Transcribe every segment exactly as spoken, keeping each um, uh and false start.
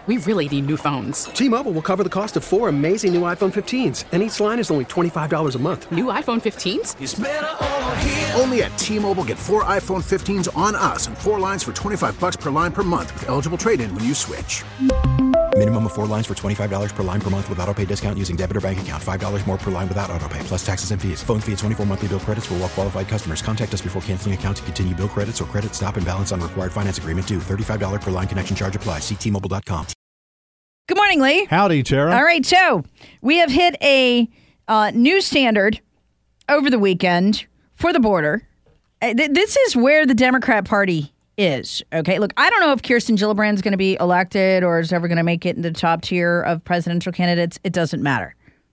We really need new phones. T-Mobile will cover the cost of four amazing new iPhone fifteens, and each line is only twenty-five dollars a month. New iPhone fifteens? It's better over here. Only at T-Mobile, get four iPhone fifteens on us and four lines for twenty-five dollars per line per month with eligible trade-in when you switch. Minimum of four lines for twenty-five dollars per line per month with autopay discount using debit or bank account. five dollars more per line without autopay, plus taxes and fees. Phone fee at twenty-four monthly bill credits for well-qualified customers. Contact us before canceling account to continue bill credits or credit stop and balance on required finance agreement due. thirty-five dollars per line connection charge applies. See T Mobile dot com. Good morning, Lee. Howdy, Tara. All right, so we have hit a uh, new standard over the weekend for the border. Uh, th- this is where the Democrat Party is. Okay, look, I don't know if Kirsten Gillibrand is going to be elected or is ever going to make it into the top tier of presidential candidates. It doesn't matter.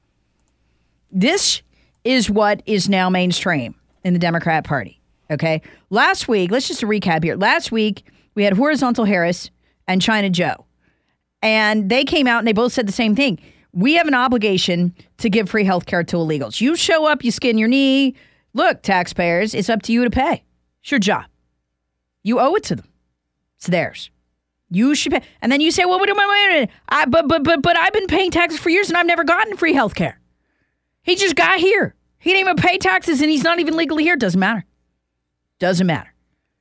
This is what is now mainstream in the Democrat Party. Okay, last week, let's just recap here. Last week, we had Horizontal Harris and China Joe. And they came out and they both said the same thing. We have an obligation to give free health care to illegals. You show up, you skin your knee. Look, taxpayers, it's up to you to pay. It's your job. You owe it to them. It's theirs. You should pay. And then you say, well, wait a minute, wait a minute. I, but, but, but, but I've been paying taxes for years and I've never gotten free health care. He just got here. He didn't even pay taxes and he's not even legally here. Doesn't matter. Doesn't matter.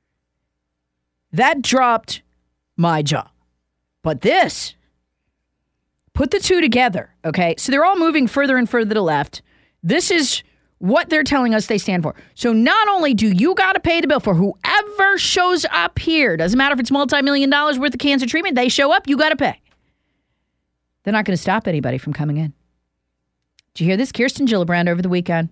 That dropped my jaw. But this, put the two together, okay? So they're all moving further and further to the left. This is what they're telling us they stand for. So not only do you got to pay the bill for whoever shows up here, doesn't matter if it's multi-million dollars worth of cancer treatment, they show up, you got to pay. They're not going to stop anybody from coming in. Did you hear this? Kirsten Gillibrand over the weekend.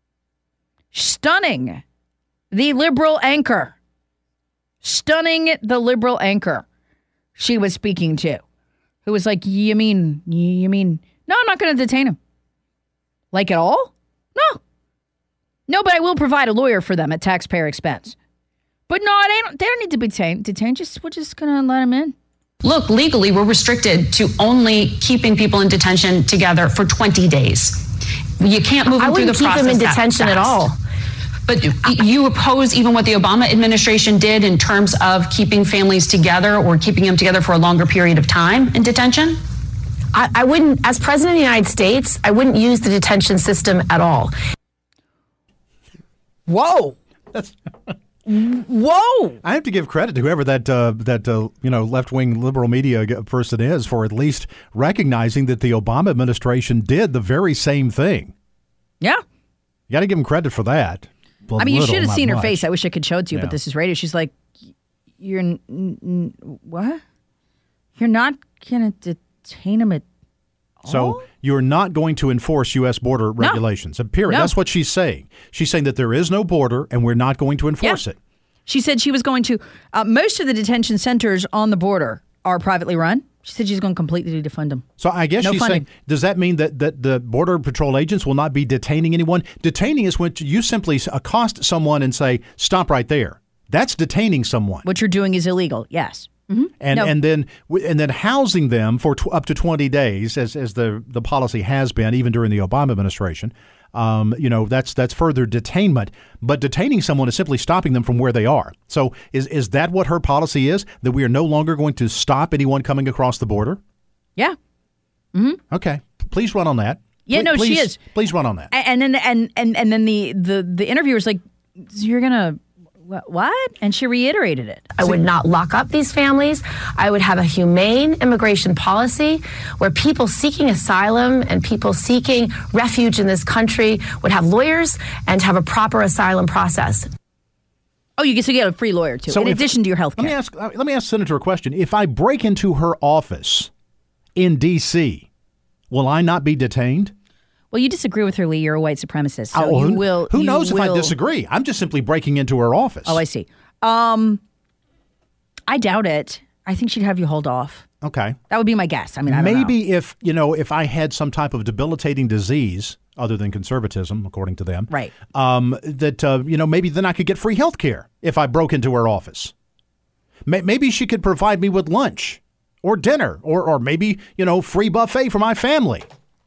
Stunning the liberal anchor. Stunning the liberal anchor she was speaking to. Who was like, you mean, you mean, no, I'm not going to detain him. Like at all? No. No, but I will provide a lawyer for them at taxpayer expense. But no, they don't, they don't need to be detained. detained. Just, we're just going to let them in. Look, legally, we're restricted to only keeping people in detention together for twenty days. You can't move them through the process. I wouldn't keep them in detention at all. But you oppose even what the Obama administration did in terms of keeping families together or keeping them together for a longer period of time in detention? I, I wouldn't, as president of the United States, I wouldn't use the detention system at all. Whoa. That's... Whoa! I have to give credit to whoever that uh, that uh, you know left-wing liberal media person is for at least recognizing that the Obama administration did the very same thing. Yeah, you got to give them credit for that. I mean, you should have seen her much. face. I wish I could show it to you, yeah. but this is radio. She's like, "You're n- n- what? You're not gonna detain him at all?" So you're not going to enforce U S border regulations. No. Period. No. That's what she's saying. She's saying that there is no border and we're not going to enforce yeah. it. She said she was going to, uh, most of the detention centers on the border are privately run. She said she's going to completely defund them. So I guess no she's funding. saying, does that mean that, that the Border Patrol agents will not be detaining anyone? Detaining is when you simply accost someone and say, stop right there. That's detaining someone. What you're doing is illegal, yes. Mm-hmm. And no. and then and then housing them for tw- up to twenty days, as as the, the policy has been, even during the Obama administration. Um, you know, that's that's further detainment. But detaining someone is simply stopping them from where they are. So is is that what her policy is? That we are no longer going to stop anyone coming across the border? Yeah. Mm-hmm. Okay. Please run on that. Yeah, please, no, please, she is. Please run on that. And then and and and then the the the interviewer's like, you're gonna. What? And she reiterated it. I would not lock up these families. I would have a humane immigration policy where people seeking asylum and people seeking refuge in this country would have lawyers and have a proper asylum process. Oh, you get so you get a free lawyer too, so in if, addition to your health care. Let me ask. Let me ask Senator a question. If I break into her office in D C, will I not be detained? Well, you disagree with her, Lee. You're a white supremacist. So oh, you who, will. Who you knows will, if I disagree? I'm just simply breaking into her office. Oh, I see. Um, I doubt it. I think she'd have you hold off. Okay. That would be my guess. I mean, I don't maybe know. if you know if I had some type of debilitating disease other than conservatism, according to them, right? Um, that uh, you know maybe then I could get free health care if I broke into her office. Maybe she could provide me with lunch or dinner or or maybe you know free buffet for my family.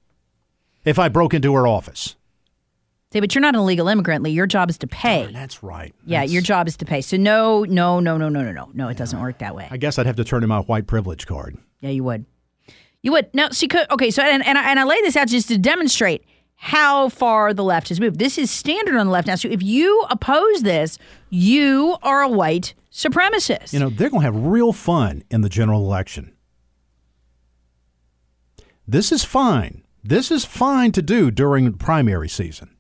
If I broke into her office. Yeah, but you're not an illegal immigrant, Lee. Your job is to pay. Oh, that's right. Yeah, that's... your job is to pay. So no, no, no, no, no, no, no. No, it doesn't work that way. I guess I'd have to turn in my white privilege card. Yeah, you would. You would. No, see, okay, so, and, and, I, and I lay this out just to demonstrate how far the left has moved. This is standard on the left now. So if you oppose this, you are a white supremacist. You know, they're going to have real fun in the general election. This is fine. This is fine to do during primary season.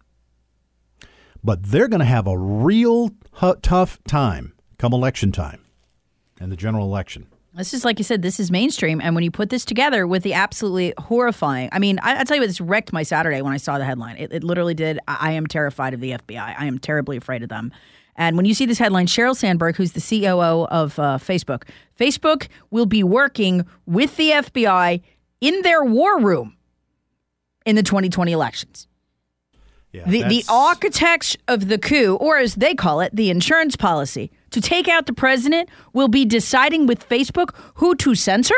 But they're going to have a real h- tough time come election time and the general election. This is, like you said, this is mainstream. And when you put this together with the absolutely horrifying, I mean, I, I tell you what, this wrecked my Saturday when I saw the headline. It, it literally did. I, I am terrified of the F B I. I am terribly afraid of them. And when you see this headline, Sheryl Sandberg, who's the C O O of uh, Facebook, Facebook will be working with the F B I in their war room in the twenty twenty elections. Yeah, the, the architects of the coup, or as they call it, the insurance policy, to take out the president will be deciding with Facebook who to censor?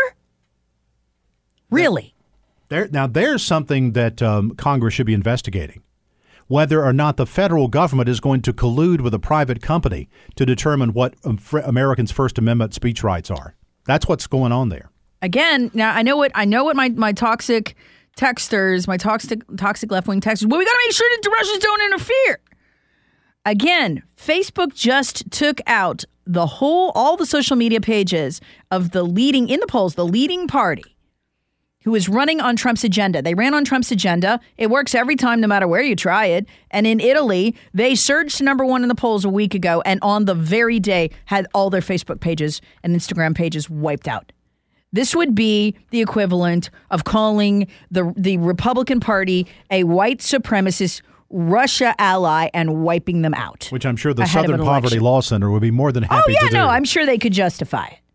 Really? There, now, there's something that um, Congress should be investigating. Whether or not the federal government is going to collude with a private company to determine what um, fr- Americans' First Amendment speech rights are. That's what's going on there. Again, now I know what I know what my, my toxic texters, my toxic toxic left-wing texters, well, we got to make sure that the Russians don't interfere. Again, Facebook just took out the whole, all the social media pages of the leading, in the polls, the leading party who is running on Trump's agenda. They ran on Trump's agenda. It works every time, no matter where you try it. And in Italy, they surged to number one in the polls a week ago, and on the very day had all their Facebook pages and Instagram pages wiped out. This would be the equivalent of calling the the Republican Party a white supremacist Russia ally and wiping them out. Which I'm sure the Southern Poverty Law Center would be more than happy oh, yeah, to do. no, I'm sure they could justify it.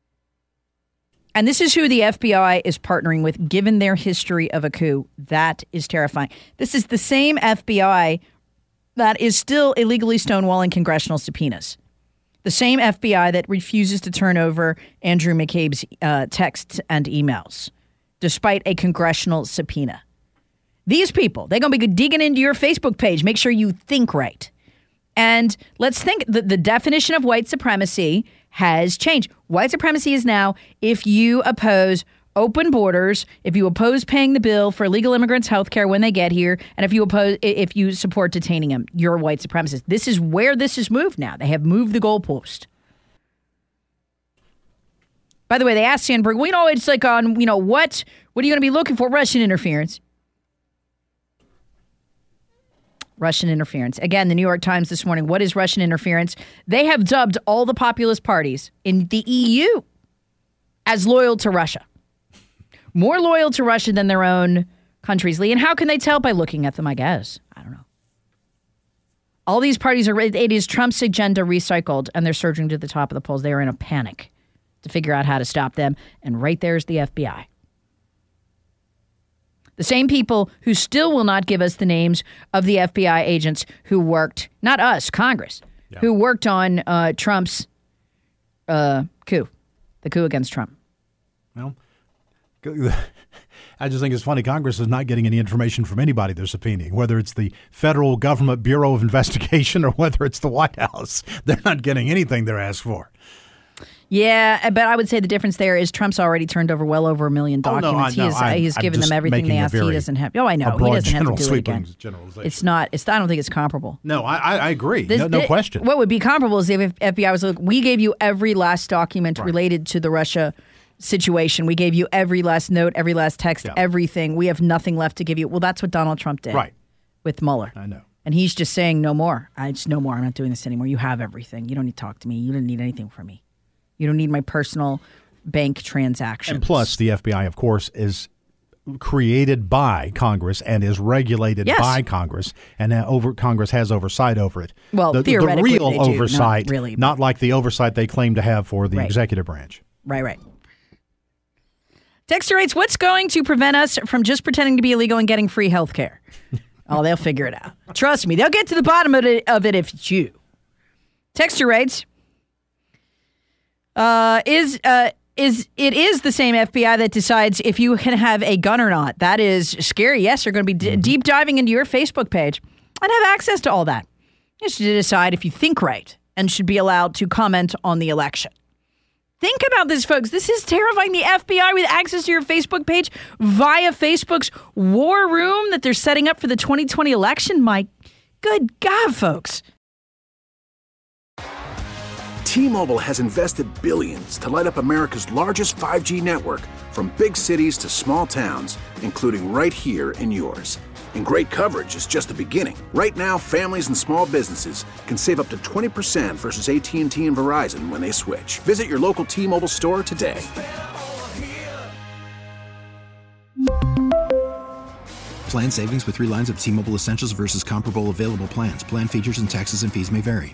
And this is who the F B I is partnering with, given their history of a coup. That is terrifying. This is the same F B I that is still illegally stonewalling congressional subpoenas. The same F B I that refuses to turn over Andrew McCabe's uh, texts and emails, despite a congressional subpoena. These people, they're going to be digging into your Facebook page. Make sure you think right. And let's think, the, the definition of white supremacy has changed. White supremacy is now if you oppose open borders, if you oppose paying the bill for illegal immigrants' health care when they get here, and if you oppose, if you support detaining them, you're a white supremacist. This is where this has moved now. They have moved the goalpost. By the way, they asked Sandberg, well, you know, it's like on, you know, what, what are you going to be looking for? Russian interference. Russian interference. Again, the New York Times this morning, what is Russian interference? They have dubbed all the populist parties in the E U as loyal to Russia. More loyal to Russia than their own countries, Lee. And how can they tell? By looking at them, I guess. I don't know. All these parties are, it is Trump's agenda recycled, and they're surging to the top of the polls. They are in a panic to figure out how to stop them. And right there's the F B I. The same people who still will not give us the names of the F B I agents who worked, not us, Congress, yeah. who worked on uh, Trump's uh, coup, the coup against Trump. Well, I just think it's funny. Congress is not getting any information from anybody they're subpoenaing, whether it's the Federal Government Bureau of Investigation or whether it's the White House. They're not getting anything they're asked for. Yeah, but I would say the difference there is Trump's already turned over well over a million documents. Oh, no, I, no, he has, I'm, he's I'm given them everything they ask. He doesn't have. Oh, I know. He doesn't have to do it again. It's not. It's. I don't think it's comparable. No, I, I agree. This, no, no this, question. What would be comparable is if F B I was like, we gave you every last document right. related to the Russia situation. We gave you every last note, every last text, yeah. everything. We have nothing left to give you. Well, that's what Donald Trump did. Right. With Mueller. I know. And he's just saying no more. I just no more. I'm not doing this anymore. You have everything. You don't need to talk to me. You don't need anything from me. You don't need my personal bank transactions. And plus, the F B I, of course, is created by Congress and is regulated yes. by Congress, and over Congress has oversight over it. Well, the, theoretically, the real they do, oversight, not really, not like the oversight they claim to have for the right. executive branch. Right, right. Texter rates, what's going to prevent us from just pretending to be illegal and getting free health care? Oh, they'll figure it out. Trust me, they'll get to the bottom of it, of it if it's you. Texter rates. Uh, is uh, is it is the same F B I that decides if you can have a gun or not. That is scary. Yes, they're going to be d- deep diving into your Facebook page and have access to all that. Just to decide if you think right and should be allowed to comment on the election. Think about this, folks. This is terrifying. The F B I with access to your Facebook page via Facebook's war room that they're setting up for the twenty twenty election. My good God, folks. T-Mobile has invested billions to light up America's largest five G network, from big cities to small towns, including right here in yours. And great coverage is just the beginning. Right now, families and small businesses can save up to twenty percent versus A T and T and Verizon when they switch. Visit your local T-Mobile store today. Plan savings with three lines of T-Mobile Essentials versus comparable available plans. Plan features and taxes and fees may vary.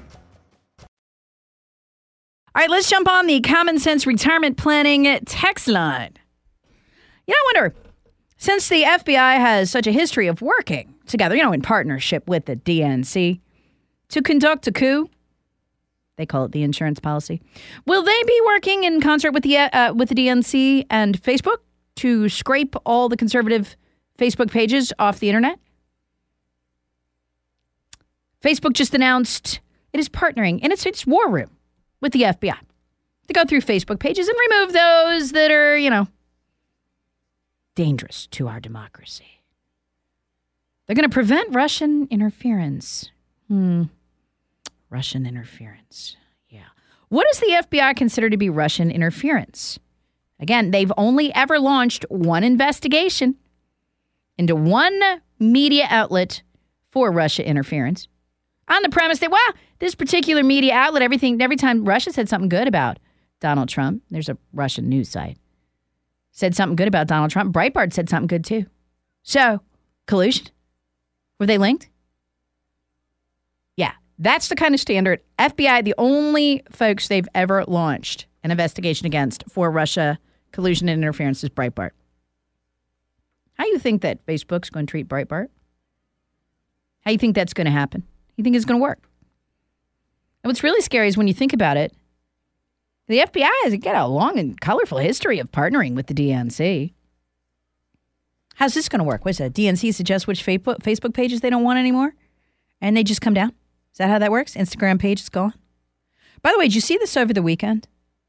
All right, let's jump on the Common Sense Retirement Planning text line. You know, I wonder, since the F B I has such a history of working together, you know, in partnership with the D N C, to conduct a coup, they call it the insurance policy, will they be working in concert with the uh, with the D N C and Facebook to scrape all the conservative Facebook pages off the internet? Facebook just announced it is partnering in its, its war room with the F B I to go through Facebook pages and remove those that are, you know, dangerous to our democracy. They're going to prevent Russian interference. Hmm. Russian interference. Yeah. What does the F B I consider to be Russian interference? Again, they've only ever launched one investigation into one media outlet for Russia interference on the premise that, well, this particular media outlet, everything, every time Russia said something good about Donald Trump, there's a Russian news site, said something good about Donald Trump, Breitbart said something good too. So, collusion? Were they linked? Yeah, that's the kind of standard. F B I, the only folks they've ever launched an investigation against for Russia collusion and interference is Breitbart. How do you think that Facebook's going to treat Breitbart? How do you think that's going to happen? You think it's going to work? And what's really scary is when you think about it, the F B I has got a long and colorful history of partnering with the D N C. How's this going to work? What's that? D N C suggests which Facebook pages they don't want anymore, and they just come down? Is that how that works? Instagram page is gone? By the way, did you see this over the weekend?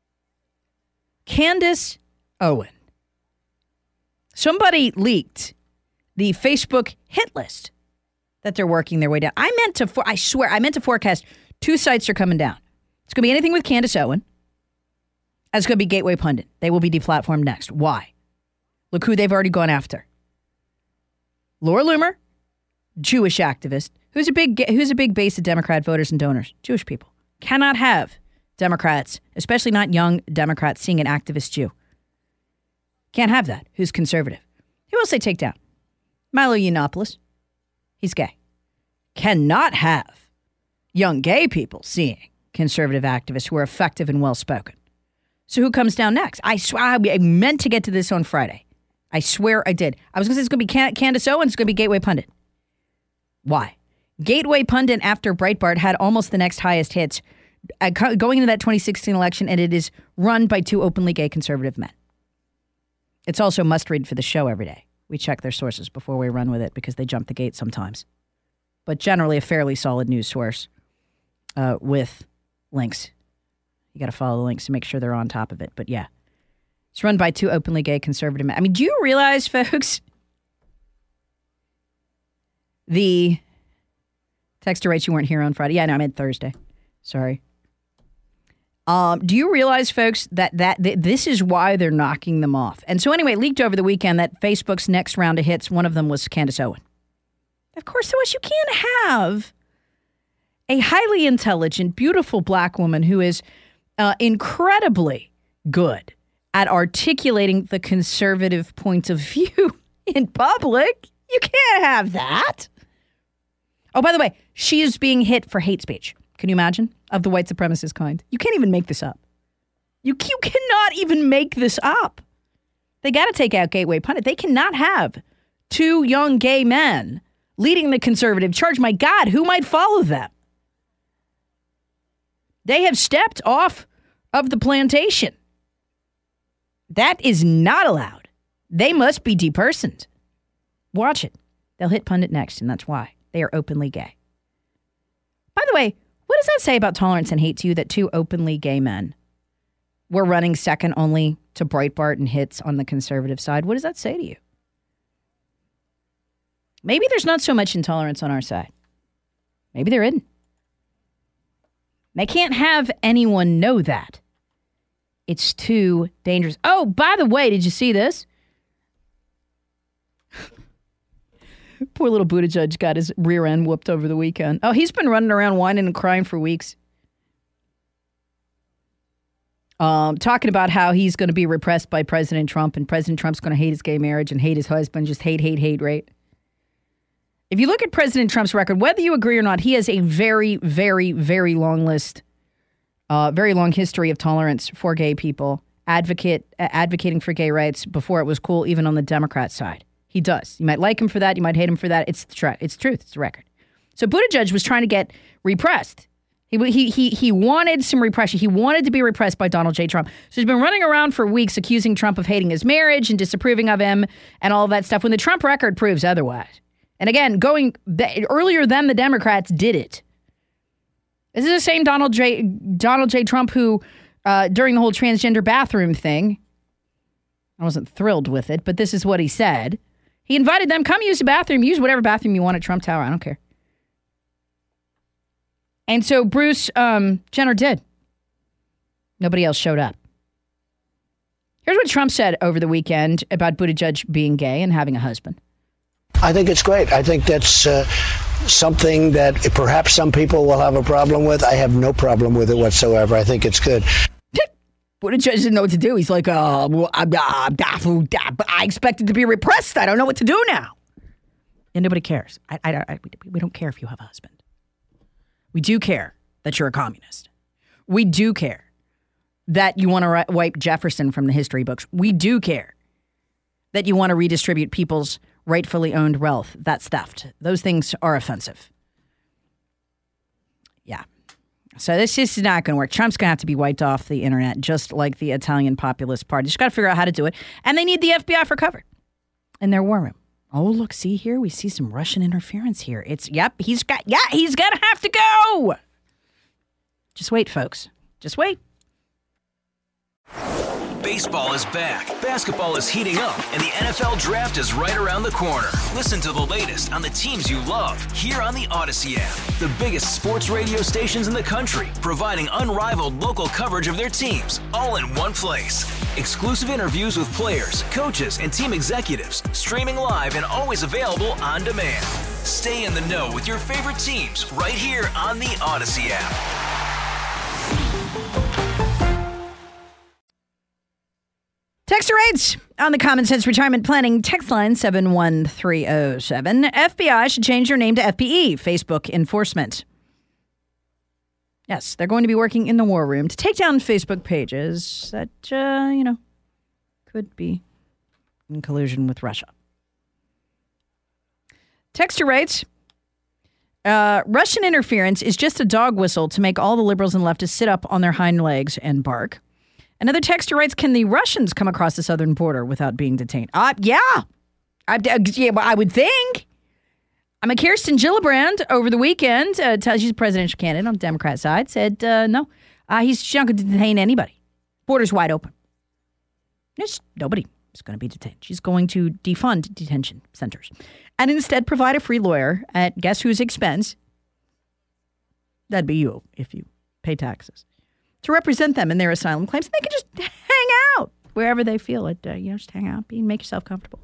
Candace Owen. Somebody leaked the Facebook hit list that they're working their way down. I meant to, for, I swear, I meant to forecast two sites are coming down. It's going to be anything with Candace Owen. And it's going to be Gateway Pundit. They will be deplatformed next. Why? Look who they've already gone after. Laura Loomer, Jewish activist, who's a big who's a big base of Democrat voters and donors. Jewish people cannot have Democrats, especially not young Democrats, seeing an activist Jew. Can't have that. Who's conservative? Who else they take down? Milo Yiannopoulos. He's gay. Cannot have young gay people seeing conservative activists who are effective and well-spoken. So who comes down next? I swear I meant to get to this on Friday. I swear I did. I was going to say it's going to be Can- Candace Owens. It's going to be Gateway Pundit. Why? Gateway Pundit after Breitbart had almost the next highest hits uh, going into that twenty sixteen election, and it is run by two openly gay conservative men. It's also must read for the show every day. We check their sources before we run with it because they jump the gate sometimes. But generally a fairly solid news source uh, with links. You got to follow the links to make sure they're on top of it. But yeah, it's run by two openly gay conservative men. I mean, do you realize, folks, the texter writes you weren't here on Friday. Yeah, no, I meant Thursday. Sorry. Um, do you realize, folks, that, that th- this is why they're knocking them off? And so anyway, it leaked over the weekend that Facebook's next round of hits, one of them was Candace Owen. Of course there was. You can't have a highly intelligent, beautiful black woman who is uh, incredibly good at articulating the conservative point of view in public. You can't have that. Oh, by the way, she is being hit for hate speech. Can you imagine? Of the white supremacist kind. You can't even make this up. You, you cannot even make this up. They got to take out Gateway Pundit. They cannot have two young gay men leading the conservative charge. My God, who might follow them? They have stepped off of the plantation. That is not allowed. They must be depersoned. Watch it. They'll hit Pundit next, and that's why. They are openly gay. By the way, what does that say about tolerance and hate to you that two openly gay men we're running second only to Breitbart and hits on the conservative side. What does that say to you? Maybe there's not so much intolerance on our side. Maybe there isn't. They can't have anyone know that. It's too dangerous. Oh, by the way, did you see this? Poor little Buttigieg got his rear end whooped over the weekend. Oh, he's been running around whining and crying for weeks. Um, talking about how he's going to be repressed by President Trump, and President Trump's going to hate his gay marriage and hate his husband. Just hate, hate, hate, right? If you look at President Trump's record, whether you agree or not, he has a very, very, very long list, uh, very long history of tolerance for gay people, advocate uh, advocating for gay rights before it was cool, even on the Democrat side. He does. You might like him for that. You might hate him for that. It's the tra- it's truth. It's the record. So Buttigieg was trying to get repressed. He, he he he wanted some repression. He wanted to be repressed by Donald J. Trump. So he's been running around for weeks accusing Trump of hating his marriage and disapproving of him and all of that stuff when the Trump record proves otherwise. And again, going th- earlier than the Democrats did it. This is the same Donald J. Donald J. Trump who, uh, during the whole transgender bathroom thing, I wasn't thrilled with it, but this is what he said. He invited them, come use the bathroom, use whatever bathroom you want at Trump Tower. I don't care. And so Bruce um, Jenner did. Nobody else showed up. Here's what Trump said over the weekend about Buttigieg being gay and having a husband. I think it's great. I think that's uh, something that perhaps some people will have a problem with. I have no problem with it whatsoever. I think it's good. Buttigieg didn't know what to do. He's like, uh, well, uh, uh, I expected to be repressed. I don't know what to do now. And nobody cares. I, I, I, we don't care if you have a husband. We do care that you're a communist. We do care that you want to ri- wipe Jefferson from the history books. We do care that you want to redistribute people's rightfully owned wealth. That's theft. Those things are offensive. Yeah. So this is not going to work. Trump's going to have to be wiped off the internet, just like the Italian Populist Party. Just got to figure out how to do it. And they need the F B I for cover in their war room. Oh, look, see here? We see some Russian interference here. It's, yep, he's got, yeah, he's going to have to go. Just wait, folks. Just wait. Baseball is back, basketball is heating up, and the N F L Draft is right around the corner. Listen to the latest on the teams you love here on the Odyssey app. The biggest sports radio stations in the country, providing unrivaled local coverage of their teams, all in one place. Exclusive interviews with players, coaches, and team executives, streaming live and always available on demand. Stay in the know with your favorite teams right here on the Odyssey app. Texter rates on the Common Sense Retirement Planning text line seven one three oh seven. F B I should change their name to F B E, Facebook Enforcement. Yes, they're going to be working in the war room to take down Facebook pages that, uh, you know, could be in collusion with Russia. Texter writes, uh, Russian interference is just a dog whistle to make all the liberals and leftists sit up on their hind legs and bark. Another texter writes, can the Russians come across the southern border without being detained? Uh, yeah. I, uh, yeah, I would think. I'm a Kirsten Gillibrand over the weekend, uh, she's a presidential candidate on the Democrat side, said uh, no, uh, he's she's not going to detain anybody. Border's wide open. There's nobody is going to be detained. She's going to defund detention centers and instead provide a free lawyer at guess whose expense? That'd be you if you pay taxes. To represent them in their asylum claims. They can just hang out wherever they feel it. Uh, you know, just hang out, be, make yourself comfortable.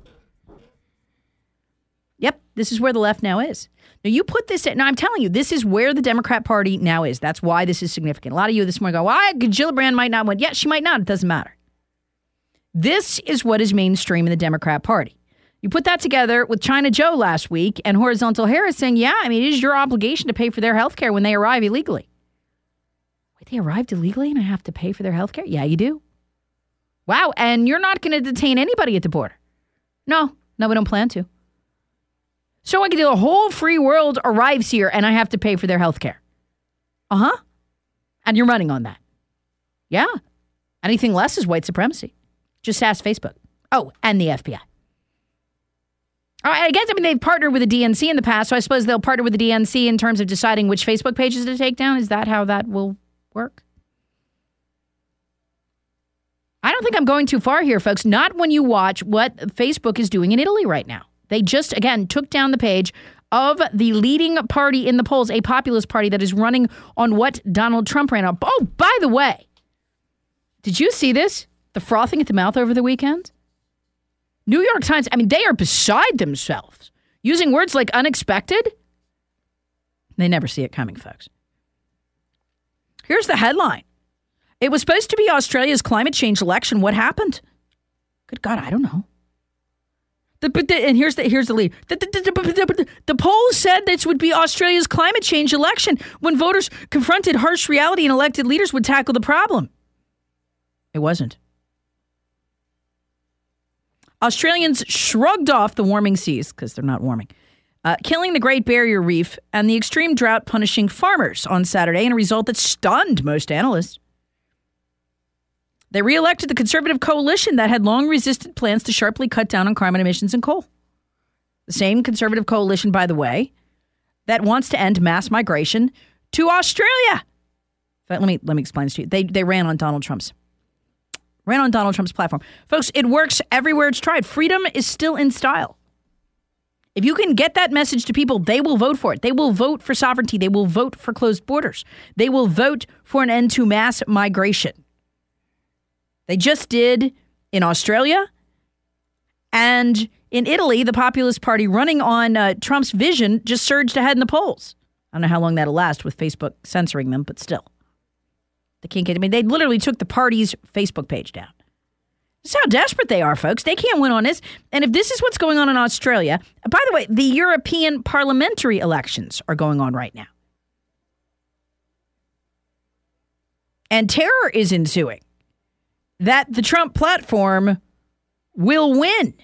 Yep, this is where the left now is. Now, you put this in. Now, I'm telling you, this is where the Democrat Party now is. That's why this is significant. A lot of you this morning go, well, Gillibrand might not win. Yeah, she might not. It doesn't matter. This is what is mainstream in the Democrat Party. You put that together with China Joe last week and Horizontal Harris saying, yeah, I mean, it is your obligation to pay for their health care when they arrive illegally. Wait, they arrived illegally and I have to pay for their health care? Yeah, you do. Wow, and you're not going to detain anybody at the border. No, no, we don't plan to. So I can do the whole free world arrives here and I have to pay for their health care. Uh-huh. And you're running on that. Yeah. Anything less is white supremacy. Just ask Facebook. Oh, and the F B I. All right, I guess, I mean, they've partnered with the D N C in the past, so I suppose they'll partner with the D N C in terms of deciding which Facebook pages to take down. Is that how that will work? I don't think I'm going too far here, folks. Not when you watch what Facebook is doing in Italy right now. They just, again, took down the page of the leading party in the polls, a populist party that is running on what Donald Trump ran on. Oh, by the way, did you see this? The frothing at the mouth over the weekend? New York Times, I mean, they are beside themselves. Using words like unexpected. They never see it coming, folks. Here's the headline. It was supposed to be Australia's climate change election. What happened? Good God, I don't know. The, but the, and here's the here's the lead. The, the, the, the, the polls said this would be Australia's climate change election when voters confronted harsh reality and elected leaders would tackle the problem. It wasn't. Australians shrugged off the warming seas, because they're not warming, uh, killing the Great Barrier Reef and the extreme drought punishing farmers on Saturday in a result that stunned most analysts. They re-elected the Conservative coalition that had long resisted plans to sharply cut down on carbon emissions and coal. The same Conservative coalition, by the way, that wants to end mass migration to Australia. Let me let me explain this to you. They they ran on Donald Trump's ran on Donald Trump's platform. Folks, it works everywhere it's tried. Freedom is still in style. If you can get that message to people, they will vote for it. They will vote for sovereignty. They will vote for closed borders. They will vote for an end to mass migration. They just did in Australia and in Italy. The Populist Party running on uh, Trump's vision just surged ahead in the polls. I don't know how long that'll last with Facebook censoring them, but still. They can't get, I mean, they literally took the party's Facebook page down. This is how desperate they are, folks. They can't win on this. And if this is what's going on in Australia, by the way, the European parliamentary elections are going on right now. And terror is ensuing that the Trump platform will win.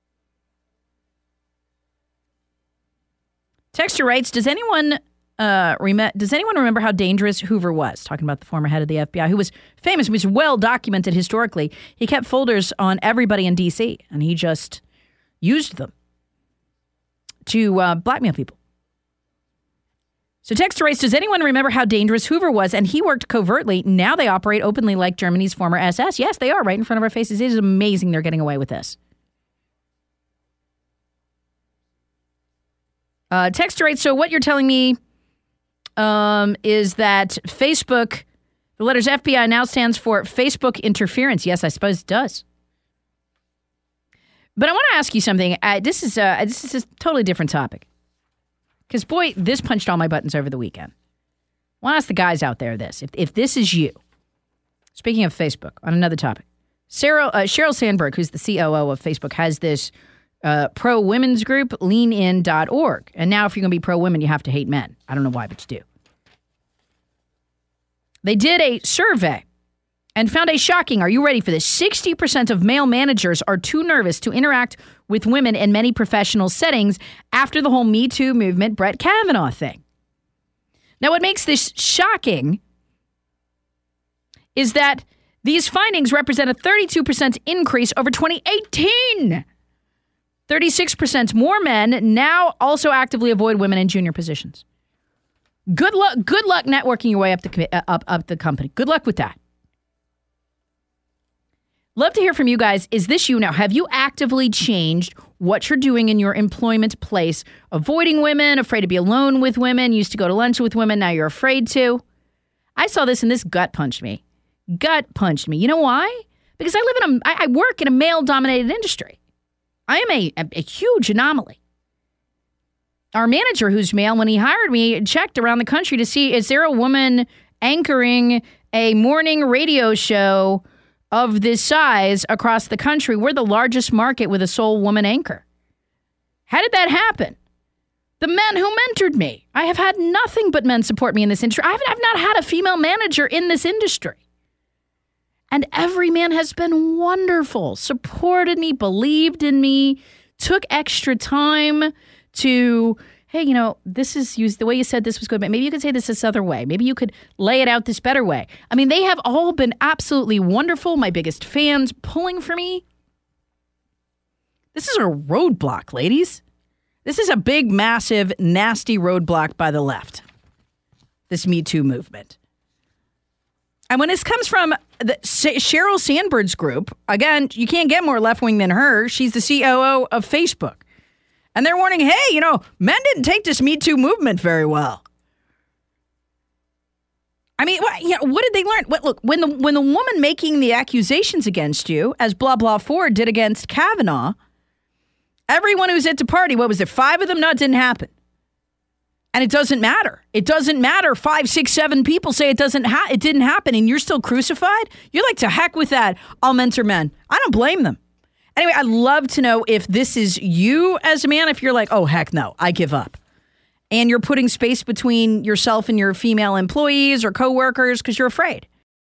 Texter writes, does anyone uh, rem- does anyone remember how dangerous Hoover was? Talking about the former head of the F B I, who was famous, was well documented historically. He kept folders on everybody in D C, and he just used them to uh, blackmail people. So Texter writes, does anyone remember how dangerous Hoover was? And he worked covertly. Now they operate openly like Germany's former S S. Yes, they are, right in front of our faces. It is amazing they're getting away with this. Uh, Texter writes, so what you're telling me um, is that Facebook, the letters F B I now stands for Facebook interference. Yes, I suppose it does. But I want to ask you something. Uh, this is uh, this is a totally different topic. Because, boy, this punched all my buttons over the weekend. I want to ask the guys out there this. If, if this is you, speaking of Facebook, on another topic, Sarah, uh, Sheryl Sandberg, who's the C O O of Facebook, has this uh, pro-women's group, lean in dot org. And now if you're going to be pro-women, you have to hate men. I don't know why, but you do. They did a survey and found a shocking, are you ready for this? sixty percent of male managers are too nervous to interact with women in many professional settings after the whole Me Too movement, Brett Kavanaugh thing. Now, what makes this shocking is that these findings represent a thirty-two percent increase over twenty eighteen. thirty-six percent more men now also actively avoid women in junior positions. Good luck, good luck networking your way up the, uh, up, up the company. Good luck with that. Love to hear from you guys. Is this you now? Have you actively changed what you're doing in your employment place? Avoiding women, afraid to be alone with women, used to go to lunch with women, now you're afraid to. I saw this and this gut punched me. Gut punched me. You know why? Because I live in a, I work in a male-dominated industry. I am a, a, a huge anomaly. Our manager, who's male, when he hired me, checked around the country to see, is there a woman anchoring a morning radio show of this size across the country? We're the largest market with a sole woman anchor. How did that happen? The men who mentored me. I have had nothing but men support me in this industry. I've, I've not had a female manager in this industry. And every man has been wonderful, supported me, believed in me, took extra time to, hey, you know, this is you, the way you said this was good, but maybe you could say this this other way. Maybe you could lay it out this better way. I mean, they have all been absolutely wonderful. My biggest fans pulling for me. This is a roadblock, ladies. This is a big, massive, nasty roadblock by the left. This Me Too movement. And when this comes from the Sheryl Sandberg's group, again, you can't get more left-wing than her. She's the C O O of Facebook. And they're warning, hey, you know, men didn't take this Me Too movement very well. I mean, what, yeah, what did they learn? What, look, when the when the woman making the accusations against you, as blah, blah, Ford did against Kavanaugh, everyone who's at the party, what was it, five of them? No, it didn't happen. And it doesn't matter. It doesn't matter. Five, six, seven people say it doesn't ha- it didn't happen, and you're still crucified? You're like, to heck with that. All men's are men. I don't blame them. Anyway, I'd love to know if this is you as a man, if you're like, oh, heck no, I give up. And you're putting space between yourself and your female employees or coworkers because you're afraid.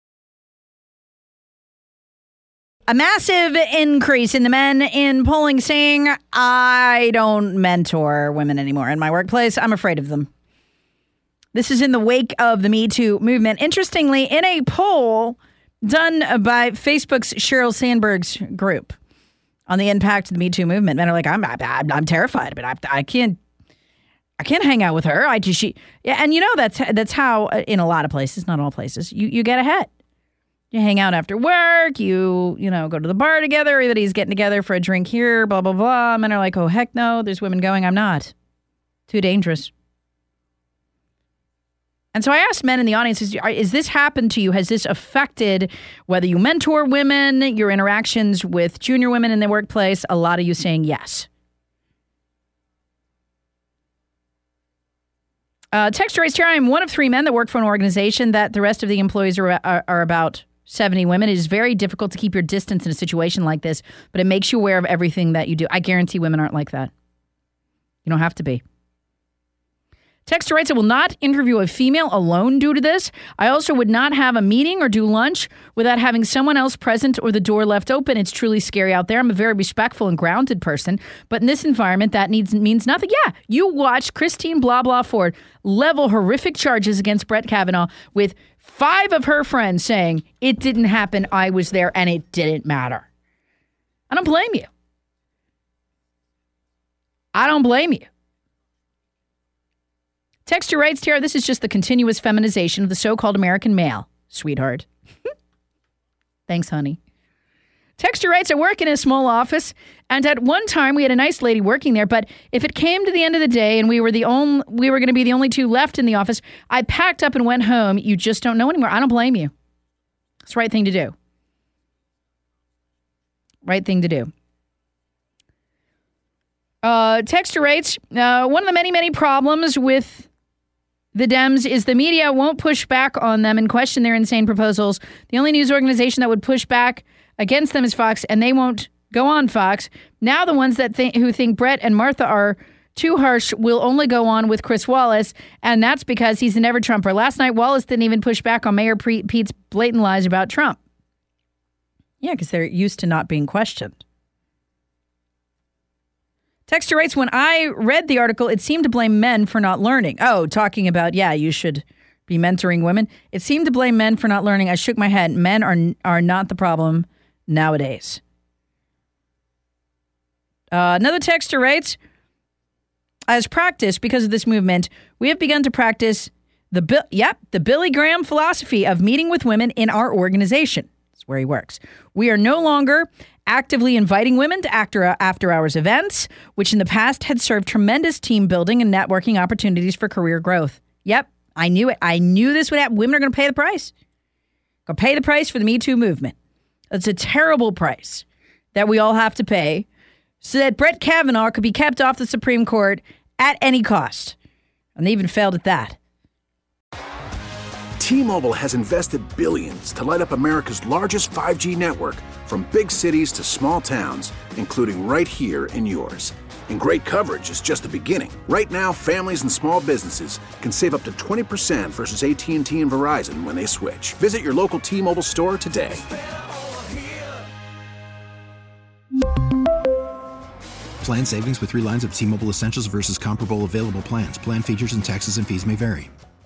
A massive increase in the men in polling saying, I don't mentor women anymore in my workplace. I'm afraid of them. This is in the wake of the Me Too movement. Interestingly, in a poll done by Facebook's Sheryl Sandberg's group on the impact of the Me Too movement, men are like, I'm I'm, I'm terrified, but I, I can't I can't hang out with her. I just she yeah, and you know that's that's how uh, in a lot of places, not all places, you you get ahead. You hang out after work, you, you know, go to the bar together, everybody's getting together for a drink here, blah, blah, blah. Men are like, oh, heck no, there's women going, I'm not. Too dangerous. And so I asked men in the audience, is, is this happened to you? Has this affected whether you mentor women, your interactions with junior women in the workplace? A lot of you saying yes. Uh, Texture writes here, I am one of three men that work for an organization that the rest of the employees are, are, are about seventy women. It is very difficult to keep your distance in a situation like this, but it makes you aware of everything that you do. I guarantee women aren't like that. You don't have to be. Texter writes, I will not interview a female alone due to this. I also would not have a meeting or do lunch without having someone else present or the door left open. It's truly scary out there. I'm a very respectful and grounded person, but in this environment, that needs means nothing. Yeah, you watched Christine blah, blah, Ford level horrific charges against Brett Kavanaugh with five of her friends saying, it didn't happen, I was there, and it didn't matter. I don't blame you. I don't blame you. Texter writes, Tara, this is just the continuous feminization of the so-called American male, sweetheart. Thanks, honey. Texter writes, I work in a small office, and at one time we had a nice lady working there, but if it came to the end of the day and we were the only, we were going to be the only two left in the office, I packed up and went home. You just don't know anymore. I don't blame you. It's the right thing to do. Right thing to do. Uh, Texter writes, uh, one of the many, many problems with the Dems is the media won't push back on them and question their insane proposals. The only news organization that would push back against them is Fox, and they won't go on Fox. Now the ones that th- who think Brett and Martha are too harsh will only go on with Chris Wallace, and that's because he's a never-Trumper. Last night, Wallace didn't even push back on Mayor Pre- Pete's blatant lies about Trump. Yeah, because they're used to not being questioned. Texter writes, when I read the article, it seemed to blame men for not learning. Oh, talking about, yeah, you should be mentoring women. It seemed to blame men for not learning. I shook my head. Men are are not the problem nowadays. Uh, another texter writes, as practice, because of this movement, we have begun to practice the, Bi- yep, the Billy Graham philosophy of meeting with women in our organization. That's where he works. We are no longer actively inviting women to after, after-hours events, which in the past had served tremendous team building and networking opportunities for career growth. Yep, I knew it. I knew this would happen. Women are going to pay the price. Going to pay the price for the Me Too movement. It's a terrible price that we all have to pay so that Brett Kavanaugh could be kept off the Supreme Court at any cost. And they even failed at that. T-Mobile has invested billions to light up America's largest five G network, from big cities to small towns, including right here in yours. And great coverage is just the beginning. Right now, families and small businesses can save up to twenty percent versus A T and T and Verizon when they switch. Visit your local T-Mobile store today. Plan savings with three lines of T-Mobile Essentials versus comparable available plans. Plan features and taxes and fees may vary.